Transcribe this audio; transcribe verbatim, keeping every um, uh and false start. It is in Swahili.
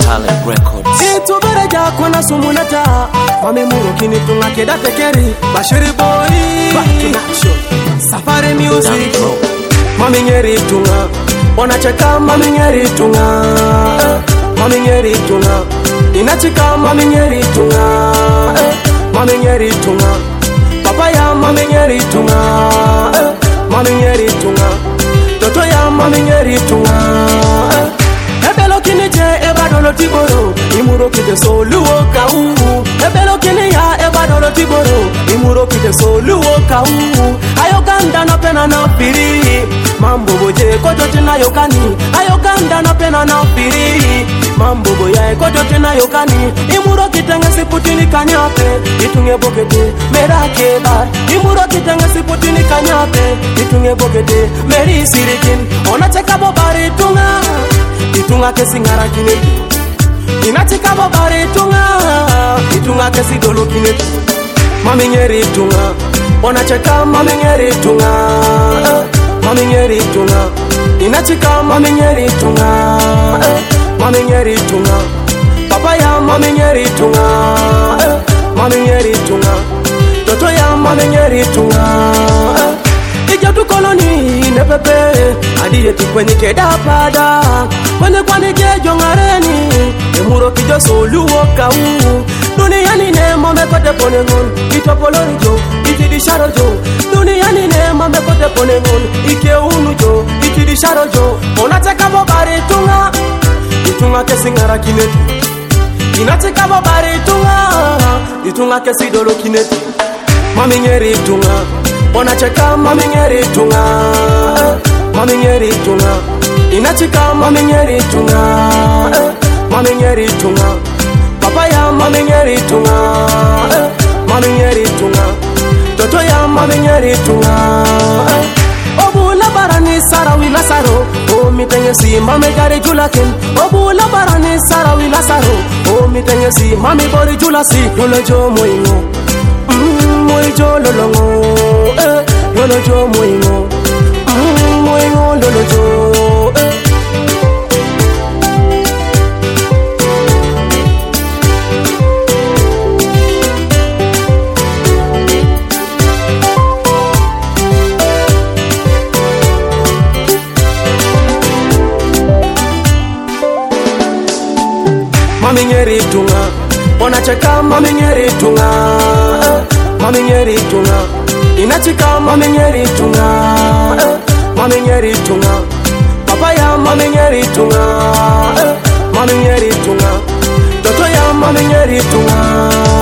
Talent Records. Itu bereja kona sumunata mami muro kini tunga keda tekeri Bashiri boy back in action Safari music mami nyeri tunga wanacheka mami nyeri tunga mami nyeri tunga inachika mami nyeri tunga mami nyeri tunga papaya mami nyeri tunga mami nyeri tunga toto ya mami nyeri tunga ebelo kini je ebadolo tiboro imuro kite soluo kau ebelo kini ya ebadolo tiboro imuro kite soluo kau ayo ganda na pena na piri mambo boje kojo tena yokani ayo ganda na pena na piri mambo boye kojo tena yokani imuro kitanga siputini kanyape itunge bokete merake bar imuro kitanga siputini kanyape itunge bokete meri sirikin ona cheka bobari tunga itunga kesi ngara kine inatika bobari tunga itunga kesi dolo kine mami nyeri tunga ona cheka mami nyeri tunga mami nyeri tunga inatika mami nyeri tunga mami nyeri tunga papaya mami nyeri tunga mami nyeri tunga toto ya mami nyeri tunga ijatu koloni nepepe adiye tukwenye kedapada kwenye kwani kejo ngareni emuro kijo soluo kau duniani ne mame kote ponengon itopolori jo itidisharo jo duniani ne mame kote ponengon ike unu jo itidisharo jo onateka bobari tunga itunga kesi ngara kinetu inateka bobari tunga itunga kesi dolo kinetu mami nyeri tunga onacheka mami nyeri tunga mami nyeri tunga inachika mami nyeri tunga mami nyeri tunga papaya mami nyeri tunga mami nyeri tunga toto ya mami nyeri tunga obula barani sarawi lasaro o mitenge si mami gari julaken obula barani sarawi lasaro o mitenge si mami bori julasi yolo jo moingo mm moi jo lolongo eh yolo jo moingo mm moingo lolo jo eh mami nyeri tunga onacheka mami nyeri tunga mami nyeri tunga inachika mami nyeri tunga mami nyeri tunga papaya mami nyeri tunga mami nyeri tunga toto ya mami nyeri tunga